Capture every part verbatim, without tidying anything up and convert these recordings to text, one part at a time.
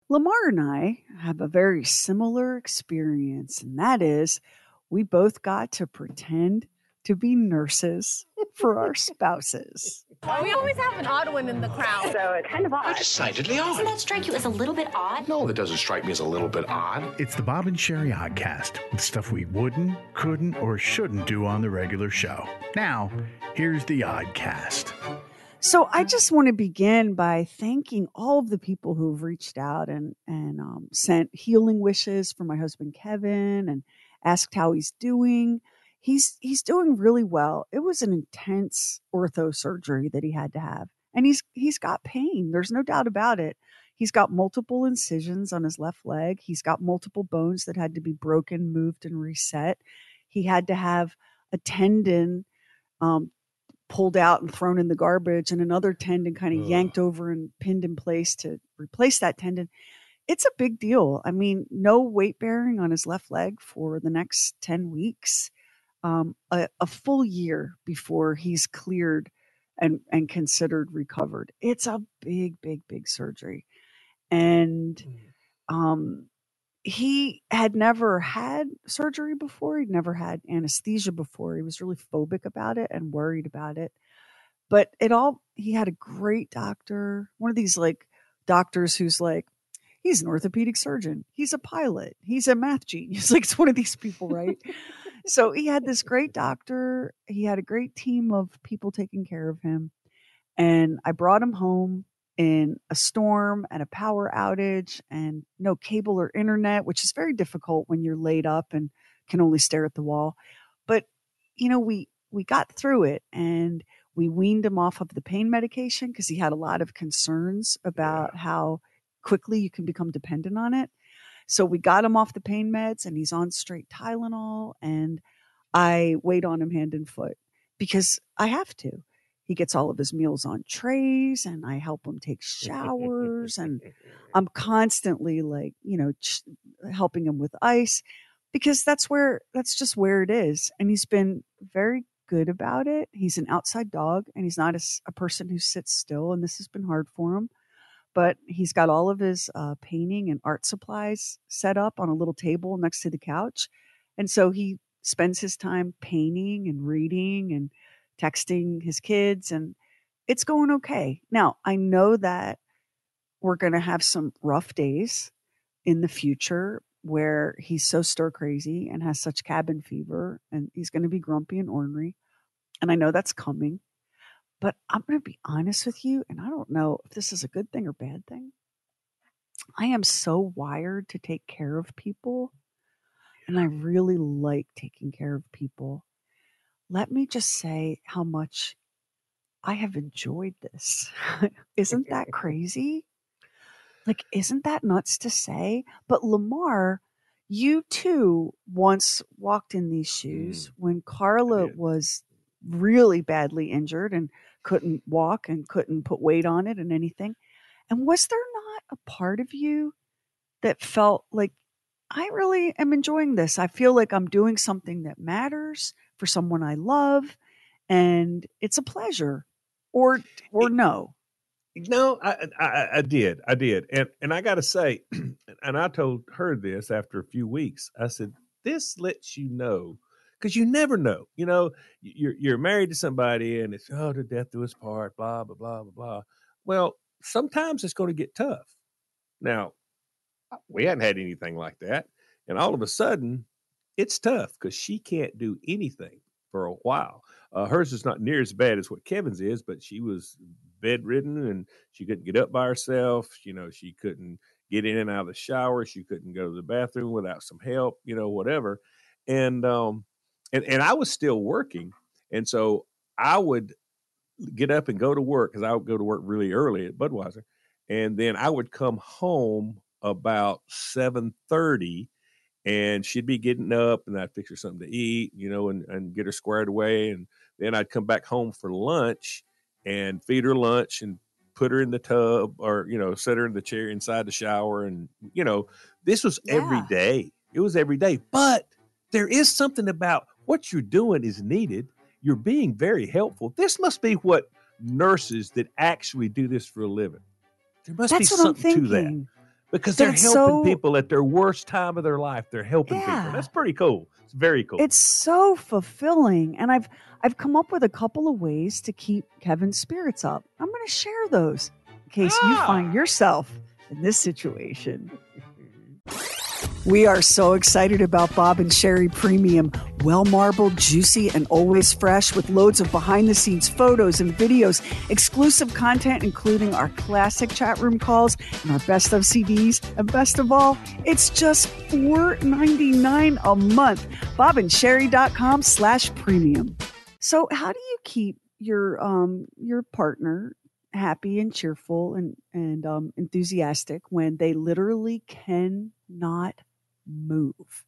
Lamar and I have a very similar experience, and that is we both got to pretend to be nurses for our spouses. We always have an odd one in the crowd. So it's kind of odd. Decidedly odd. Doesn't that strike you as a little bit odd? No, that doesn't strike me as a little bit odd. It's the Bob and Sherry Oddcast, with stuff we wouldn't, couldn't, or shouldn't do on the regular show. Now, here's the Oddcast. So I just want to begin by thanking all of the people who've reached out and and um, sent healing wishes for my husband Kevin and asked how he's doing. He's he's doing really well. It was an intense ortho surgery that he had to have, and he's he's got pain. There's no doubt about it. He's got multiple incisions on his left leg. He's got multiple bones that had to be broken, moved, and reset. He had to have a tendon um, pulled out and thrown in the garbage, and another tendon kind of yanked over and pinned in place to replace that tendon. It's a big deal. I mean, no weight bearing on his left leg for the next ten weeks, um, a, a full year before he's cleared and, and considered recovered. It's a big, big, big surgery. And um, he had never had surgery before. He'd never had anesthesia before. He was really phobic about it and worried about it. But it all, he had a great doctor, one of these like doctors who's like, he's an orthopedic surgeon. He's a pilot. He's a math genius. Like, it's one of these people, right? So he had this great doctor. He had a great team of people taking care of him. And I brought him home in a storm and a power outage and no cable or internet, which is very difficult when you're laid up and can only stare at the wall. But, you know, we, we got through it, and we weaned him off of the pain medication because he had a lot of concerns about yeah. how quickly you can become dependent on it. So we got him off the pain meds, and he's on straight Tylenol, and I wait on him hand and foot because I have to. He gets all of his meals on trays, and I help him take showers, and I'm constantly like, you know, ch- helping him with ice because that's where, that's just where it is. And he's been very good about it. He's an outside dog, and he's not a, a person who sits still. And this has been hard for him, but he's got all of his uh, painting and art supplies set up on a little table next to the couch. And so he spends his time painting and reading and texting his kids, and it's going okay. Now, I know that we're going to have some rough days in the future where he's so stir crazy and has such cabin fever, and he's going to be grumpy and ornery. And I know that's coming, but I'm going to be honest with you. And I don't know if this is a good thing or bad thing. I am so wired to take care of people, and I really like taking care of people. Let me just say how much I have enjoyed this. Isn't that crazy? Like, isn't that nuts to say? But Lamar, you too once walked in these shoes mm, when Carla was really badly injured and couldn't walk and couldn't put weight on it and anything. And was there not a part of you that felt like, I really am enjoying this? I feel like I'm doing something that matters for someone I love, and it's a pleasure. Or or no? No, I, I I did. I did. And and I got to say, and I told her this after a few weeks, I said, this lets you know, because you never know. You know, you're, you're married to somebody, and it's, oh, to death do us part, blah, blah, blah, blah, blah. Well, sometimes it's going to get tough. Now, we hadn't had anything like that. And all of a sudden, it's tough because she can't do anything for a while. Uh, hers is not near as bad as what Kevin's is, but she was bedridden and she couldn't get up by herself. You know, she couldn't get in and out of the shower. She couldn't go to the bathroom without some help, you know, whatever. And, um, and, and I was still working. And so I would get up and go to work because I would go to work really early at Budweiser. And then I would come home about seven thirty, and she'd be getting up, and I'd fix her something to eat, you know, and, and get her squared away. And then I'd come back home for lunch and feed her lunch and put her in the tub, or, you know, set her in the chair inside the shower. And, you know, this was yeah. every day. It was every day. But there is something about what you're doing is needed. You're being very helpful. This must be what nurses that actually do this for a living. There must That's be what something I'm to that. Because But they're it's helping so- people at their worst time of their life. They're helping Yeah. people. That's pretty cool. It's very cool. It's so fulfilling. And I've I've come up with a couple of ways to keep Kevin's spirits up. I'm going to share those in case you Ah. find yourself in this situation. We are so excited about Bob and Sherry Premium. Well marbled, juicy, and always fresh with loads of behind-the-scenes photos and videos, exclusive content including our classic chat room calls and our best of C Ds. And best of all, it's just four ninety-nine a month. bobandsherry.com slash premium. So how do you keep your um your partner happy and cheerful and, and um, enthusiastic when they literally cannot move?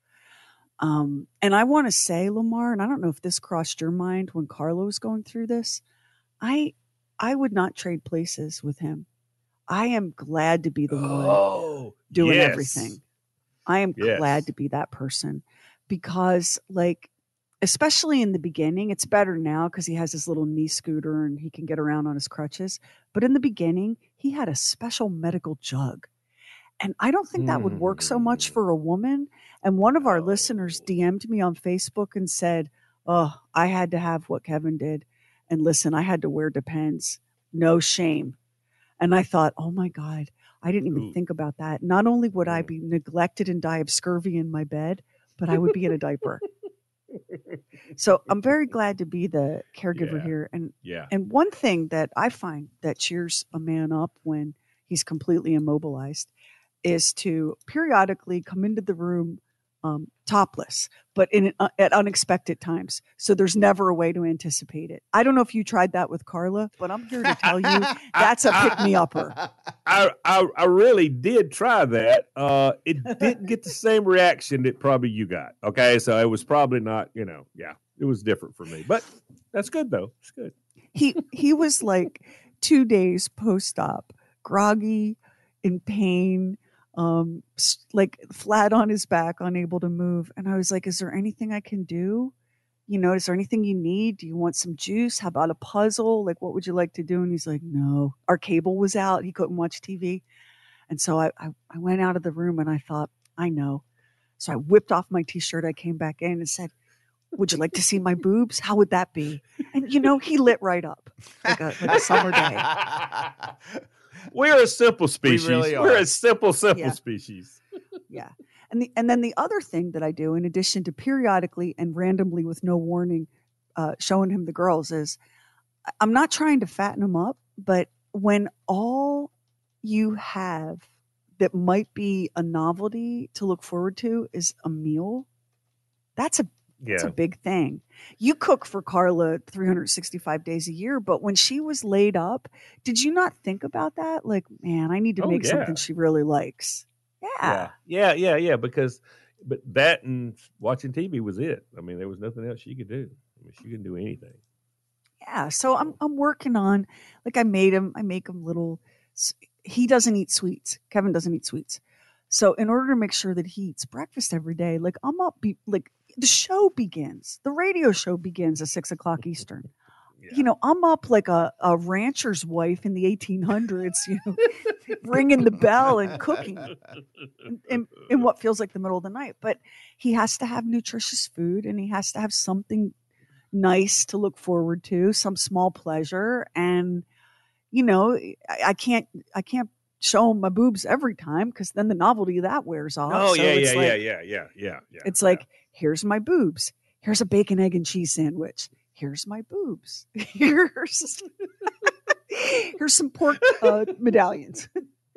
Um, and I want to say, Lamar, and I don't know if this crossed your mind when Carla was going through this, I I would not trade places with him. I am glad to be the one oh, doing yes. everything. I am Yes. glad to be that person because, like, especially in the beginning, it's better now because he has his little knee scooter and he can get around on his crutches. But in the beginning, he had a special medical jug. And I don't think that would work so much for a woman. And one of our listeners D M'd me on Facebook and said, oh, I had to have what Kevin did. And listen, I had to wear Depends. No shame. And I thought, oh my God, I didn't even Ooh. think about that. Not only would I Mm. be neglected and die of scurvy in my bed, but I would be in a diaper. So I'm very glad to be the caregiver Yeah. here. And Yeah. and one thing that I find that cheers a man up when he's completely immobilized is to periodically come into the room um, topless, but in uh, at unexpected times. So there's never a way to anticipate it. I don't know if you tried that with Carla, but I'm here to tell you that's a pick-me-upper. I, I I really did try that. Uh, it didn't get the same reaction that probably you got. Okay, so it was probably not. You know, yeah, it was different for me, but that's good though. It's good. He he was like two days post-op, groggy, in pain, um, s- like flat on his back, unable to move. And I was like, "Is there anything I can do? You know, is there anything you need? Do you want some juice? How about a puzzle? Like, what would you like to do?" And he's like, "No." Our cable was out; he couldn't watch T V. And so I, I, I went out of the room and I thought, I know. So I whipped off my T-shirt. I came back in and said, "Would you like to see my boobs? How would that be?" And, you know, he lit right up like a, like a summer day. We're a simple species. really We're are. a simple, simple Yeah. species. Yeah. And the, and then the other thing that I do, in addition to periodically and randomly with no warning, uh, showing him the girls, is I- I'm not trying to fatten him up, but when all you have that might be a novelty to look forward to is a meal, that's a It's Yeah. a big thing. You cook for Carla three hundred sixty-five days a year, but when she was laid up, did you not think about that? Like, man, I need to Oh, make yeah. something she really likes. Yeah. Yeah. Yeah. Yeah. Yeah. Because, but that and watching T V was it. I mean, there was nothing else she could do. I mean, she couldn't do anything. Yeah. So I'm I'm working on, like, I made him, I make him little, s- he doesn't eat sweets. Kevin doesn't eat sweets. So in order to make sure that he eats breakfast every day, like I'm up, be, like the show begins, the radio show begins at six o'clock Eastern. Yeah. You know, I'm up like a, a rancher's wife in the eighteen hundreds, you know, ringing the bell and cooking in, in, in what feels like the middle of the night. But he has to have nutritious food and he has to have something nice to look forward to, some small pleasure. And, you know, I, I can't, I can't show him my boobs every time because then the novelty of that wears off. Oh, So yeah, it's yeah, like, yeah, yeah, yeah, yeah, yeah. It's yeah. like, here's my boobs. Here's a bacon, egg, and cheese sandwich. Here's my boobs. Here's here's some pork uh, medallions.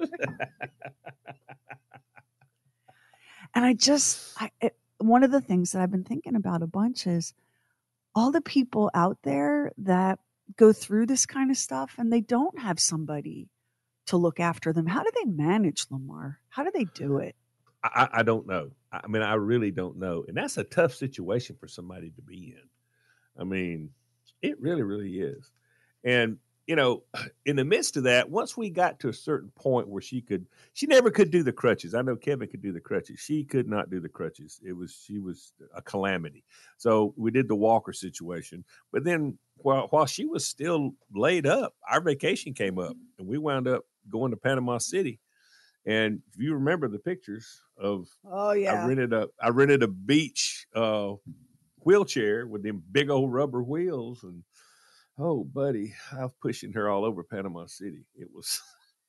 And I just, I, it, one of the things that I've been thinking about a bunch is all the people out there that go through this kind of stuff and they don't have somebody to look after them. How do they manage, Lamar? How do they do it? I, I don't know. I mean, I really don't know. And that's a tough situation for somebody to be in. I mean, it really, really is. And, you know, in the midst of that, once we got to a certain point where she could, she never could do the crutches. I know Kevin could do the crutches. She could not do the crutches. It was, she was a calamity. So we did the walker situation. But then while, while she was still laid up, our vacation came up and we wound up going to Panama City. And if you remember the pictures of, Oh I yeah. rented a I rented a beach uh, wheelchair with them big old rubber wheels, and oh, buddy, I was pushing her all over Panama City. It was,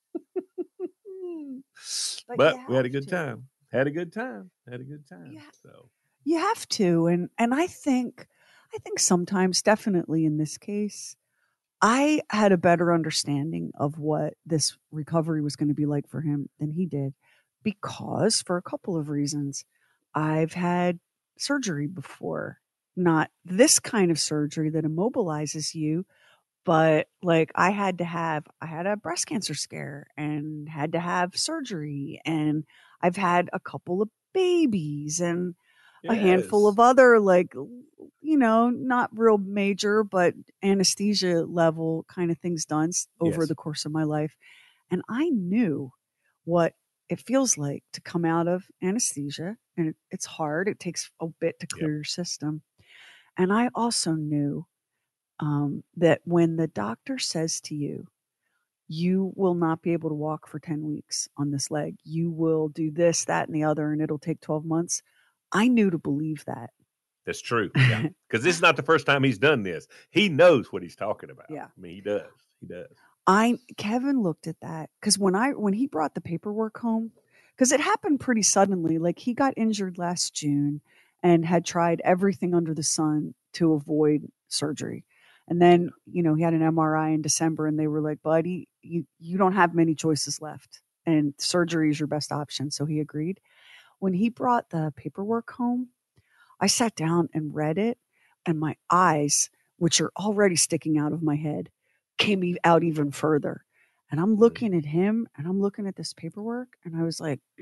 But but you we had a have good to. time. Had a good time. Had a good time. Yeah. So You have to. And and I think I think sometimes, definitely in this case, I had a better understanding of what this recovery was going to be like for him than he did, because for a couple of reasons. I've had surgery before, not this kind of surgery that immobilizes you, but like I had to have, I had a breast cancer scare and had to have surgery. And I've had a couple of babies and a handful yes, of other, like, you know, not real major, but anesthesia level kind of things done s- over yes, the course of my life. And I knew what it feels like to come out of anesthesia. And it, it's hard, it takes a bit to yep. clear your system. And I also knew um, that when the doctor says to you, you will not be able to walk for ten weeks on this leg, you will do this, that, and the other, and it'll take twelve months. I knew to believe that. That's true. Yeah, because this is not the first time he's done this. He knows what he's talking about. Yeah. I mean, he does. He does. I Kevin looked at that because when I when he brought the paperwork home, because it happened pretty suddenly. Like he got injured last June and had tried everything under the sun to avoid surgery. And then, you know, he had an M R I in December and they were like, buddy, you, you don't have many choices left. And surgery is your best option. So he agreed. When he brought the paperwork home, I sat down and read it, and my eyes, which are already sticking out of my head, came e- out even further. And I'm looking at him and I'm looking at this paperwork and I was like,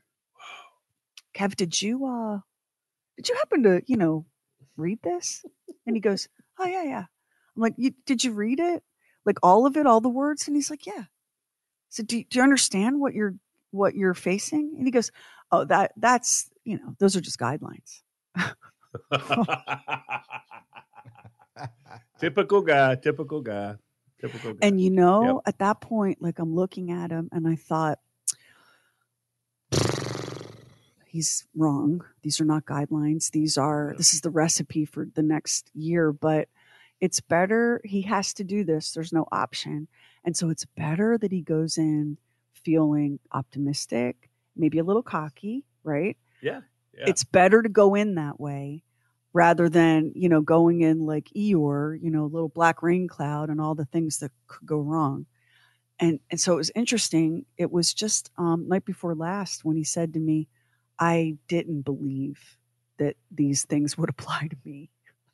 Kev, did you uh did you happen to, you know, read this? And he goes, oh yeah, yeah. I'm like, you, did you read it? Like all of it, all the words? And he's like, yeah. So do, do you understand what you're what you're facing? And he goes, oh, that that's, you know, those are just guidelines. Typical guy. Typical guy. Typical guy. And you know, Yep. at that point, like I'm looking at him and I thought, he's wrong. These are not guidelines. These are, this is the recipe for the next year, but it's better. He has to do this. There's no option. And so it's better that he goes in feeling optimistic, maybe a little cocky, right? Yeah. Yeah. It's better to go in that way rather than, you know, going in like Eeyore, you know, a little black rain cloud and all the things that could go wrong. And and so it was interesting. It was just um, night before last when he said to me, I didn't believe that these things would apply to me.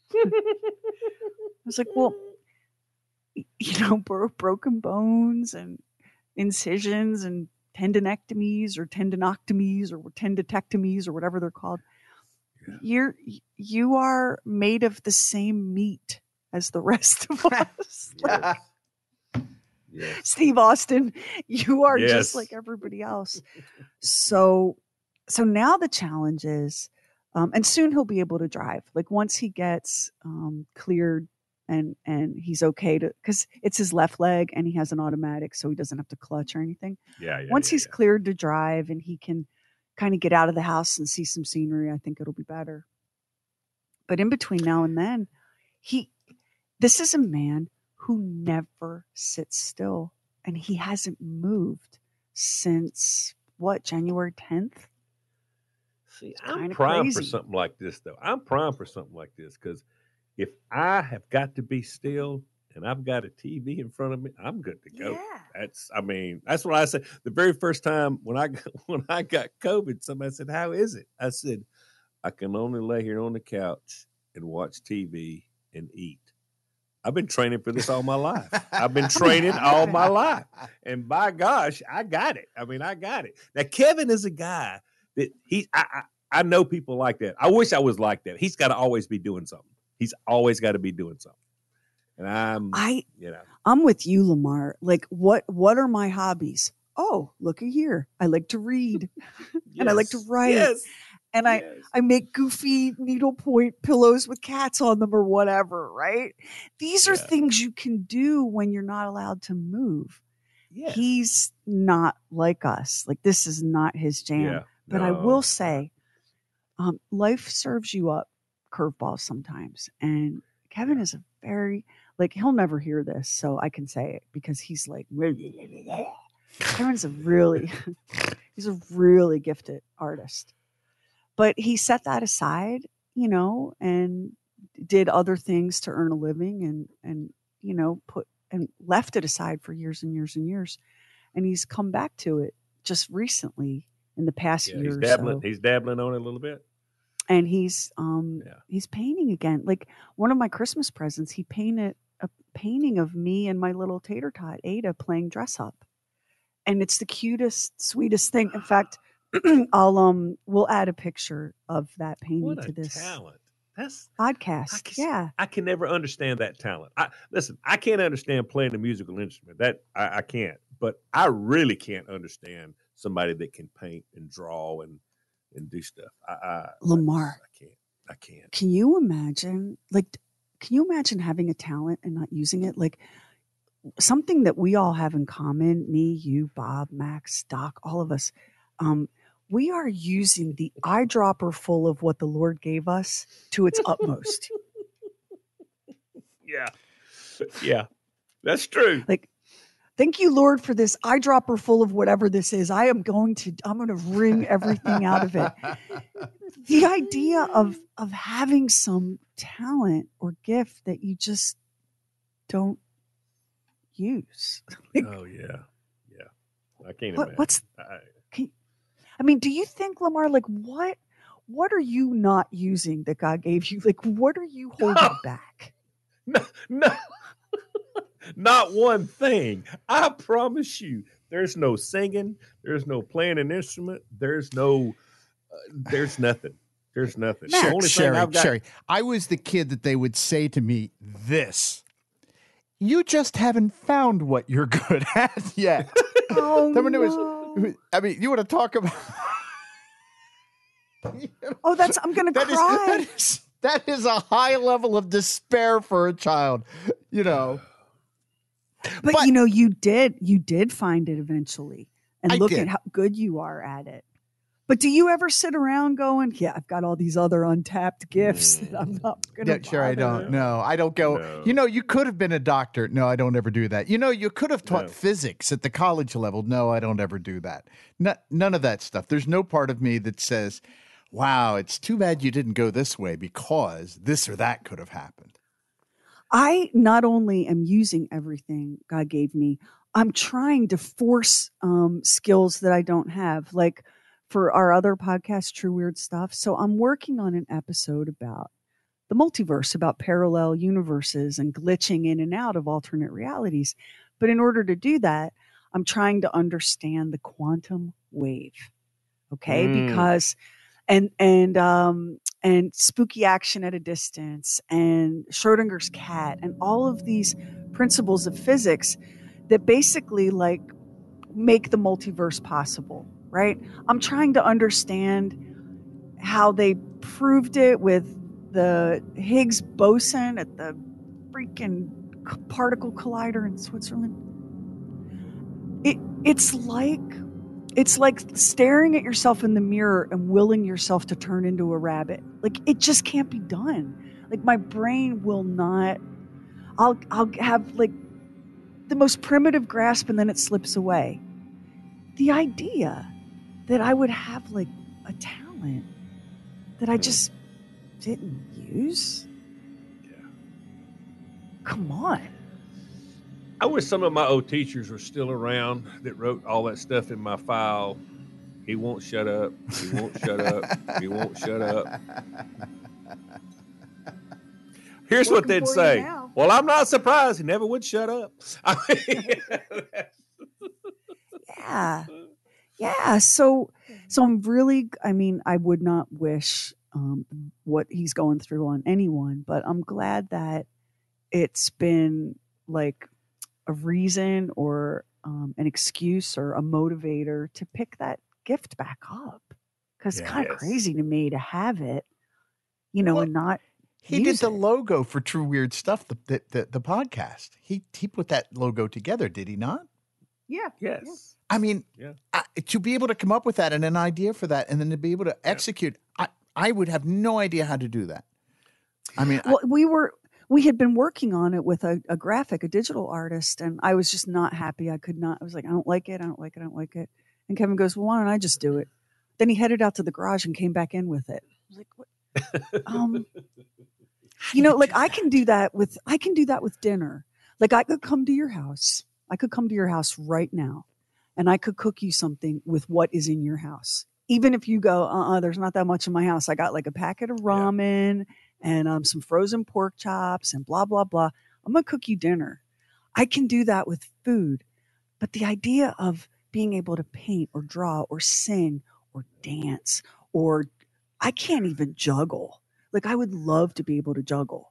I was like, well, you know, bro- broken bones and incisions and tendinectomies or tendinoctomies or tenditectomies or whatever they're called. Yeah. You're you are made of the same meat as the rest of us. Like, Yes. Steve Austin, you are Yes. just like everybody else. So so now the challenge is, um, and soon he'll be able to drive. Like once he gets um, cleared and and he's okay to, because it's his left leg and he has an automatic, so he doesn't have to clutch or anything. Yeah. Yeah. Once yeah, he's yeah. cleared to drive and he can kind of get out of the house and see some scenery, I think it'll be better. But in between now and then, he this is a man who never sits still, and he hasn't moved since what, January tenth? See, It's I'm kinda primed for crazy. something like this, though. I'm primed for something like this because if I have got to be still and I've got a T V in front of me, I'm good to go. Yeah. That's, I mean, that's what I said. The very first time when I got, when I got COVID, somebody said, "How is it?" I said, "I can only lay here on the couch and watch T V and eat." I've been training for this all my life. I've been training all my life. And by gosh, I got it. I mean, I got it. Now, Kevin is a guy that he, I, I, I know people like that. I wish I was like that. He's got to always be doing something. He's always got to be doing something. And I'm, I you know, I'm with you, Lamar. Like, what what are my hobbies? Oh, looky here. I like to read and I like to yes, write. Yes. And I, yes. I make goofy needlepoint pillows with cats on them or whatever, right? These are Yeah. things you can do when you're not allowed to move. Yes. He's not like us. Like this is not his jam. Yeah, but I no. will say, um, life serves you up curveballs sometimes. And Kevin is a very, like, he'll never hear this, so I can say it because he's like, Kevin's a really, he's a really gifted artist. But he set that aside, you know, and did other things to earn a living and, and, you know, put, and left it aside for years and years and years. And he's come back to it just recently in the past Yeah, year he's or dabbling. so. He's dabbling on it a little bit. And he's um Yeah. he's painting again. Like one of my Christmas presents, he painted a painting of me and my little tater tot Ada playing dress up. And it's the cutest, sweetest thing. In fact, I'll um we'll add a picture of that painting What to a this talent! That's podcast. I can, Yeah. I can never understand that talent. I listen. I can't understand playing a musical instrument. That I, I can't. But I really can't understand somebody that can paint and draw and and do stuff. I, I Lamar. I, I can't. I can't. Can you imagine, like, can you imagine having a talent and not using it? Like, something that we all have in common, me, you, Bob, Max, Doc, all of us, um, we are using the eyedropper full of what the Lord gave us to its utmost. Yeah. Yeah. That's true. Like, thank you, Lord, for this eyedropper full of whatever this is. I am going to, I'm going to wring everything out of it. The idea of of having some talent or gift that you just don't use. Like, Oh yeah. Yeah. I can't what, imagine. what's I, can, I mean, do you think, Lamar, like what what are you not using that God gave you? Like, what are you holding back? no, no. Not one thing. I promise you. There's no singing. There's no playing an instrument. There's no. Uh, there's nothing. There's nothing. The Sher- only thing Sherry, I've got. Sherry, I was the kid that they would say to me this. You just haven't found what you're good at yet. Oh, I mean, it was, no. I mean, you want to talk about. Oh, that's, I'm going to That is, cry. that is that is a high level of despair for a child, you know. But, But- you know, you did, you did find it eventually. And I look did. at how good you are at it. But do you ever sit around going, yeah, I've got all these other untapped gifts that I'm not going to Yeah, sure, I don't. No, I don't go. No. You know, you could have been a doctor. No, I don't ever do that. You know, you could have taught No. physics at the college level. No, I don't ever do that. No, none of that stuff. There's no part of me that says, wow, it's too bad you didn't go this way because this or that could have happened. I not only am using everything God gave me, I'm trying to force um, skills that I don't have, like for our other podcast, True Weird Stuff. So I'm working on an episode about the multiverse, about parallel universes and glitching in and out of alternate realities. But in order to do that, I'm trying to understand the quantum wave. Okay, Mm. because and and um and spooky action at a distance and Schrodinger's cat and all of these principles of physics that basically like make the multiverse possible, right? I'm trying to understand how they proved it with the Higgs boson at the freaking particle collider in Switzerland. It it's like It's like staring at yourself in the mirror and willing yourself to turn into a rabbit. Like it just can't be done. Like my brain will not. I'll I'll have like the most primitive grasp and then it slips away. The idea that I would have like a talent that I just didn't use. Yeah. Come on. I wish some of my old teachers were still around that wrote all that stuff in my file. He won't shut up. He won't shut up. He won't shut up. Here's what Working they'd for you say. now. Well, I'm not surprised. He never would shut up. I mean, Yeah. Yeah. So, so I'm really, I mean, I would not wish um, what he's going through on anyone, but I'm glad that it's been like a reason or um, an excuse or a motivator to pick that gift back up. Because it's Yeah. kind of Yes. crazy to me to have it, you know, Well, and not He did use the it. logo for True Weird Stuff, the, the the the podcast. He he put that logo together, did he not? Yeah. Yes. I mean, Yeah. I, to be able to come up with that and an idea for that, and then to be able to execute, I, I would have no idea how to do that. I mean, Well, we were we had been working on it with a, a graphic, a digital artist, and I was just not happy. I could not. I was like, I don't like it. I don't like it. I don't like it. And Kevin goes, well, why don't I just do it? Then he headed out to the garage and came back in with it. I was like, what? um, you know, like I can do that with I can do that with dinner. Like I could come to your house. I could come to your house right now, and I could cook you something with what is in your house. Even if you go, uh-uh, there's not that much in my house. I got like a packet of ramen yeah. and um, some frozen pork chops and blah, blah, blah. I'm going to cook you dinner. I can do that with food. But the idea of being able to paint or draw or sing or dance or I can't even juggle. Like I would love to be able to juggle.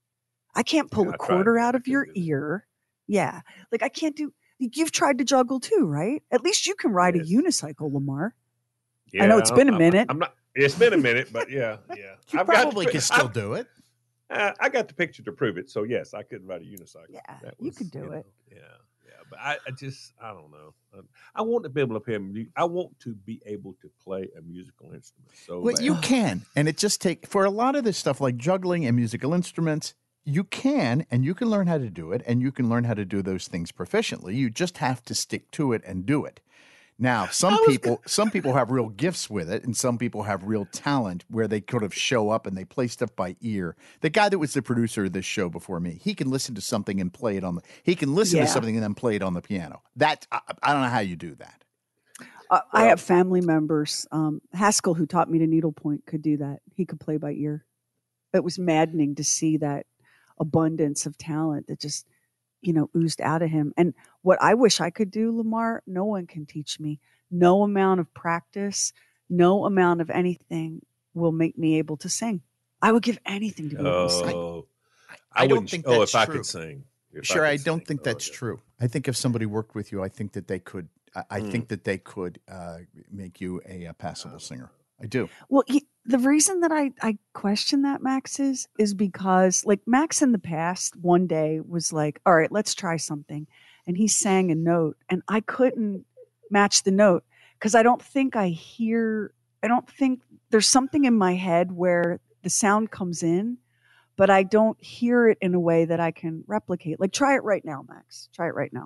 I can't pull yeah, a quarter out of your ear. Yeah. Like I can't do, you've tried to juggle too, right? At least you can ride yes. a unicycle, Lamar. Yeah, I know it's been a minute. I'm, I'm not. It's been a minute, but yeah, yeah. You I've probably got could still I, do it. Uh, I got the picture to prove it. So yes, I could ride a unicycle. Yeah, that was, you could do you know, it. Yeah, yeah. But I, I just, I don't know. I want to be able to play. I want to be able to play a musical instrument. So well, bad. You can, and it just take for a lot of this stuff like juggling and musical instruments. You can, and you can learn how to do it, and you can learn how to do those things proficiently. You just have to stick to it and do it. Now, some people gonna... some people have real gifts with it, and some people have real talent where they kind of show up and they play stuff by ear. The guy that was the producer of this show before me, he can listen to something and play it on the. He can listen yeah. to something and then play it on the piano. That I, I don't know how you do that. Uh, well, I have family members. Um, Haskell, who taught me to needlepoint, could do that. He could play by ear. It was maddening to see that abundance of talent that just, you know, oozed out of him. And what I wish I could do, Lamar, no one can teach me. No amount of practice, no amount of anything will make me able to sing. I would give anything to be able to sing. Oh, I, I don't think that's oh, if true. I could sing. If sure, I, I could don't sing. think that's oh, true. I think if somebody worked with you, I think that they could. I, I Mm. think that they could uh, make you a, a passable singer. I do. Well, he, the reason that I, I question that, Max, is, is because, like, Max in the past one day was like, all right, let's try something. And he sang a note, and I couldn't match the note because I don't think I hear, I don't think there's something in my head where the sound comes in, but I don't hear it in a way that I can replicate. Like, try it right now, Max. Try it right now.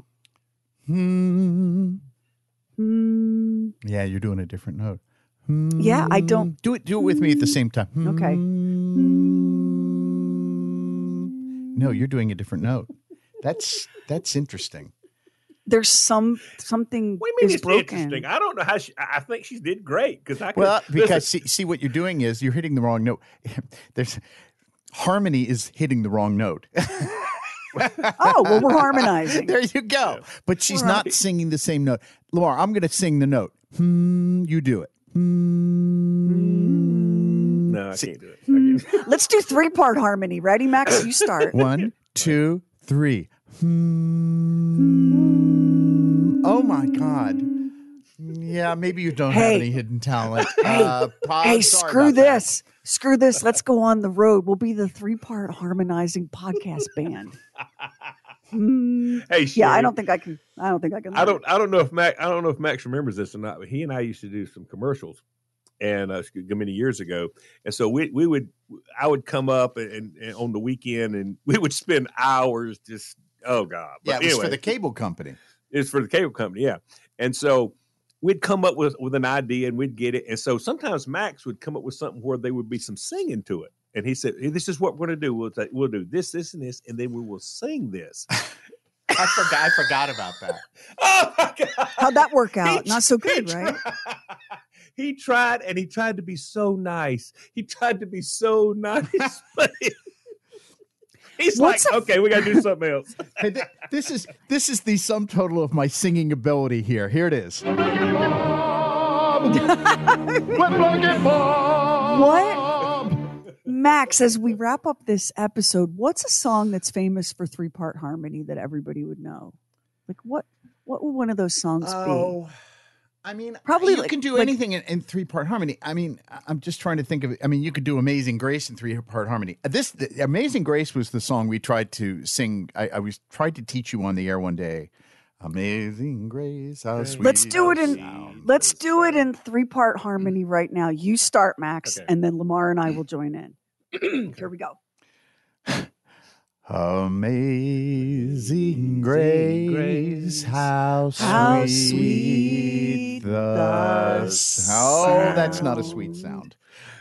Hmm. Hmm. Yeah, you're doing a different note. Yeah, I don't. Do it. Do it with me at the same time. Okay. No, you're doing a different note. That's that's interesting. There's some something What do you mean is it's broken. interesting? I don't know how she. I I think she did great because I. Could, Well, because listen, see, see what you're doing is you're hitting the wrong note. There's harmony is hitting the wrong note. Oh, well, we're harmonizing. There you go. Yeah. But she's Right. not singing the same note. Lamar, I'm going to sing the note. Hmm, you do it. Hmm. no, I See- can't do it. I can't do it. Let's do three part harmony. Ready, Max? You start. One, two, three. Hmm. Oh my God. Yeah, maybe you don't Hey. have any hidden talent. Hey. uh, Pa, Hey, sorry screw about that. this. Screw this. Let's go on the road. We'll be the three part harmonizing podcast band. Hmm. Hey, Yeah, I Sherry, don't think I can. I don't think I can. I don't. I don't know if Max. I don't know if Max remembers this or not. But he and I used to do some commercials, and uh, many years ago. And so we we would. I would come up and, and on the weekend, and we would spend hours just. Oh God! But Yeah, it was anyway, for the cable company. it's for the cable company, yeah. And so we'd come up with with an idea, and we'd get it. And so sometimes Max would come up with something where there would be some singing to it. And he said, hey, "This is what we're going to do. We'll take, we'll do this, this, and this, and then we will sing this." I forgot. I forgot about that. Oh my God! How'd that work out? He Not so tr- he good, right? tried- He tried, and he tried to be so nice. He tried to be so nice, but he- he's What's like, a- "Okay, we got to do something else." Hey, th- this is this is the sum total of my singing ability here. Here it is. What? Max, as we wrap up this episode, what's a song that's famous for three part harmony that everybody would know? Like what? What would one of those songs Oh, I mean, Probably you like- can do like- anything in, in three part harmony. I mean, I- I'm just trying to think of it. I mean, you could do Amazing Grace in three part harmony. This the, Amazing Grace was the song we tried to sing. I, I was tried to teach you on the air one day. Amazing grace, how sweet. Let's do it in sound. let's do it in three-part harmony right now. You start, Max, Okay. and then Lamar and I will join in. Here we go. Amazing grace, grace, how sweet, how sweet the the sound. Oh, that's not a sweet sound.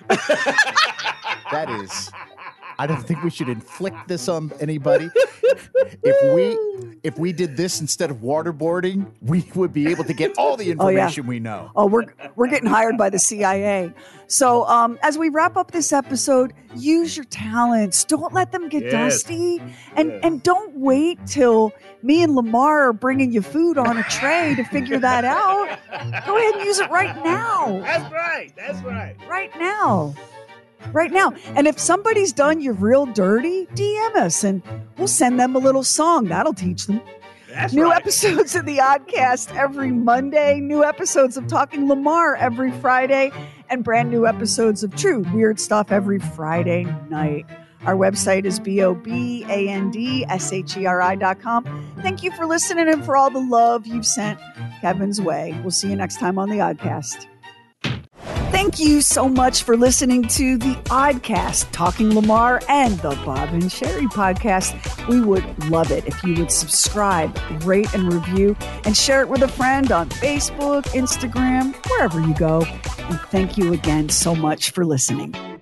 That is. I don't think we should inflict this on anybody. If we if we did this instead of waterboarding, we would be able to get all the Oh, yeah. information we know. Oh, we're we're getting hired by the C I A. So, um, as we wrap up this episode, use your talents. Don't let them get Yes. dusty, and Yes. and don't wait till me and Lamar are bringing you food on a tray to figure that out. Go ahead and use it right now. That's right. That's right. Right now. Right now. And if somebody's done you real dirty, D M us and we'll send them a little song. That'll teach them. That's New right. episodes of the Oddcast every Monday. New episodes of Talking Lamar every Friday. And brand new episodes of True Weird Stuff every Friday night. Our website is B O B A N D S H E R I dot com. Thank you for listening and for all the love you've sent Kevin's way. We'll see you next time on the Oddcast. Thank you so much for listening to the Oddcast, Talking Lamar, and the Bob and Sherry podcast. We would love it if you would subscribe, rate, and review, and share it with a friend on Facebook, Instagram, wherever you go. And thank you again so much for listening.